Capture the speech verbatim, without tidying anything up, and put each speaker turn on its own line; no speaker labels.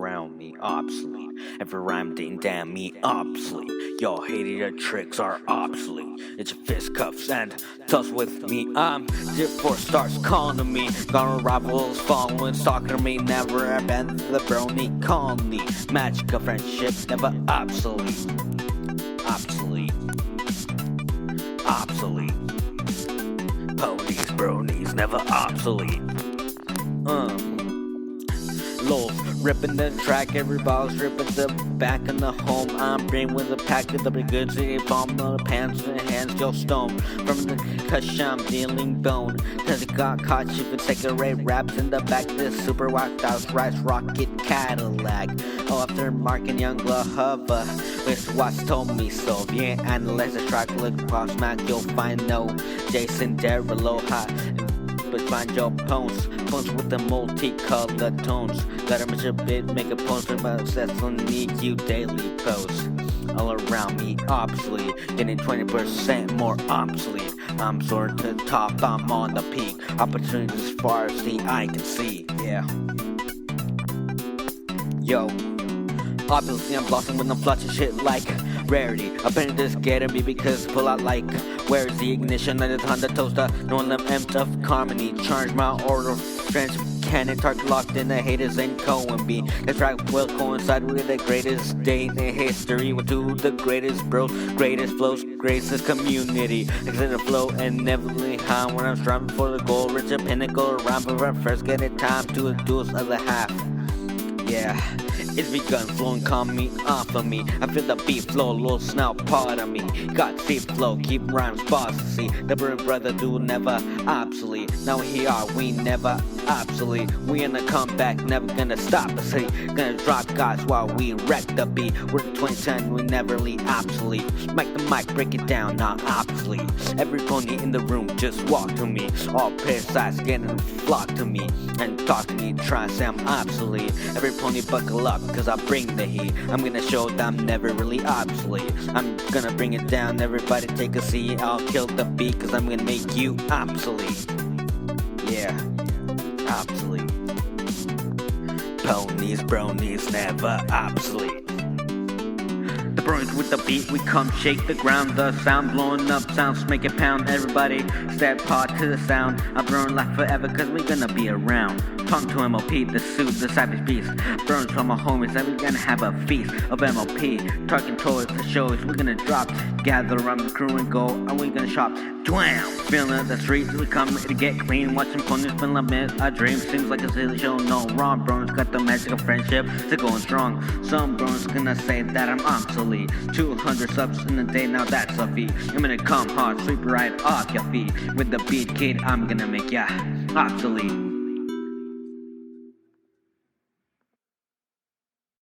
around me obsolete. Every rhyme ding damn me obsolete. Y'all hated your tricks are obsolete. It's your fist cuffs and toss with me. I'm zero four stars calling to me. Gonna rivals following, stalking to me. Never abandon the brony colony. Magic of friendship never obsolete. Obsolete. Obsolete. Ponies, bronies, never obsolete. Um. Lols, ripping the track, everybody's ripping the back in the home. I'm bringing with a pack of the good city bomb on the pants and hands, yo stone. From the cush, I'm dealing bone. Cause it got caught, she would take a ray raps in the back. This super whacked out rice rocket Cadillac. Oh, after marking young Lahava, with what's told me so. Yeah, analyze the track, look across Mac, you'll find no Jason Derulo hot. But find your poems, poems with the multicolored tones. Gotta mention a bit, make a post about sets on me, you daily posts. All around me, obsolete, getting twenty percent more obsolete. I'm soaring to the top, I'm on the peak. Opportunities as far as the eye can see, yeah. Yo, obviously I'm blossoming when I'm flushing shit like rarity. Apprentice getting me because pull out like where's the ignition of the Honda toaster? No one left empty of harmony. Charge my order, French cannon, target locked in the haters and Cohen B. The track will coincide with the greatest day in history. With two the greatest bros, greatest flows, greatest community. Exit the flow and never high when I'm striving for the goal. Reach a pinnacle around, but when first get it time to a duel's other half. Yeah, it's begun flowing, calm me off of me. I feel the beat flow, little snout part of me. Got deep flow, keep rhymes bossy. The brother brother do never obsolete. Now here are, we never obsolete. We in the comeback, never gonna stop us. See, gonna drop guys while we wreck the beat. We're twenty ten, we never leave obsolete. Mic the mic, break it down, not obsolete. Every pony in the room just walk to me. All pissed eyes getting flock to me. And talk to me, try to say I'm obsolete. Every pony buckle up, cause I bring the heat. I'm gonna show that I'm never really obsolete. I'm gonna bring it down, everybody take a seat. I'll kill the beat, cause I'm gonna make you obsolete. Yeah, obsolete. Ponies, bronies, never obsolete. The bronies with the beat, we come shake the ground. The sound blowing up, sounds make it pound. Everybody step hard to the sound. I'm throwing life forever, cause we gonna be around. Punk to M O P, the suit, the savage beast. Burns from my homies, and we gonna have a feast of M O P. Talking toys for shows, we gonna drop. Gather around the crew and go, and we gonna shop. Dwam! Feeling the streets, we come to get clean. Watching ponies feel a myth, a dream. Seems like a silly show, no wrong. Bros got the magic of friendship, they're going strong. Some bros gonna say that I'm obsolete. two hundred subs in a day, now that's a feat. I'm gonna come hard, sweep right off your feet. With the beat, kid, I'm gonna make ya obsolete.